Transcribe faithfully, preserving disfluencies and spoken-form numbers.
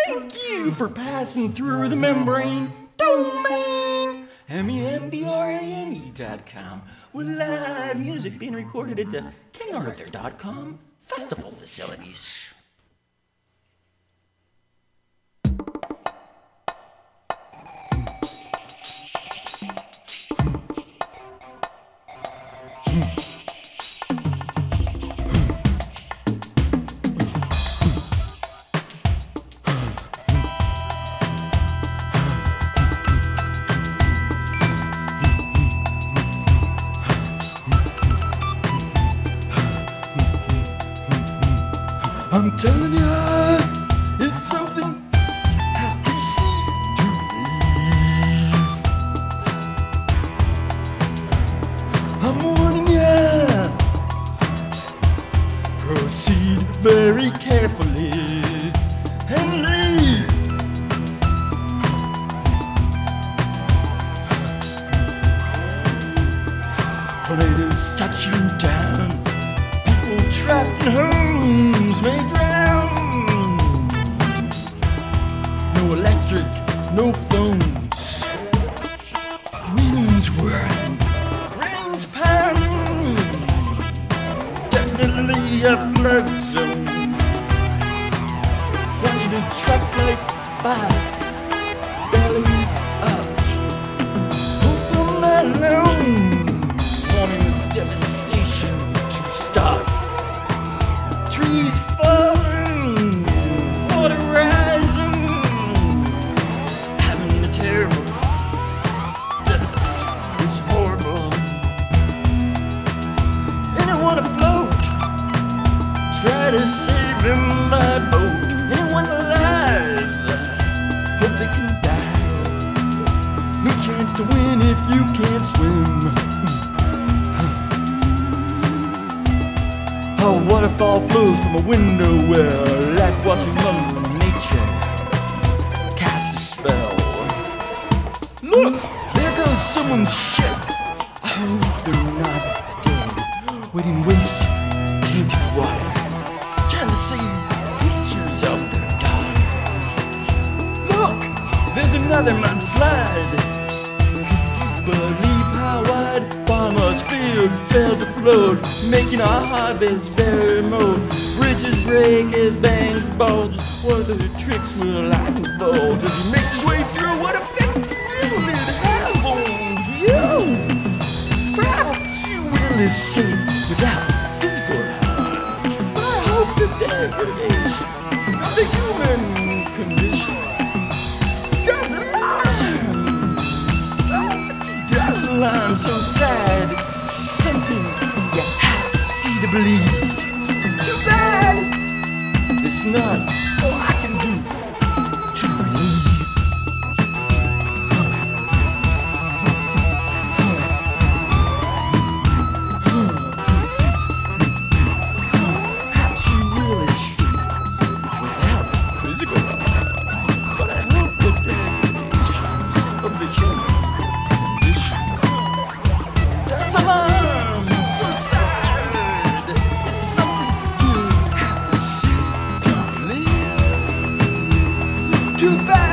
Thank you for passing through the membrane domain. M E M B R A N E dot com, with live music being recorded at the King Arthur dot com festival facilities. I'm telling you, it's something have to see to believe. I'm warning you, proceed very carefully and leave. Tornadoes touching down, people trapped in homes may drown. No electric, no phones. Winds whirling, rains pounding. Definitely a flood zone. Watching a truck flight by, belly up. Hoping alone, wanting the devastation to stop. Trees falling, water rising, having a terrible desert is horrible. Anyone afloat, try to save him by boat. Anyone alive, hope they can die. No chance to win if you can't swim. A waterfall flows from a window well, like watching Mother Nature cast a spell. Look, there goes someone's ship. I hope they're not dead, wading waste, tainted water, trying to save pictures of their daughter. Look, there's another mudslide. Could you believe how wide farmers' field fell to flood, making our harvest very mode. Bridges break as banks bulge. What other tricks will I divulge as he makes his way through? What effect will it have on you? Perhaps you will escape without physical harm, but I hope the degradation of the human condition does alarm. Does alarm so sad. Something you have to see to believe. Too bad it's not all I can do to believe. Perhaps you will escape without physical harm, but I hope the degradation of the human condition does alarm. Too bad.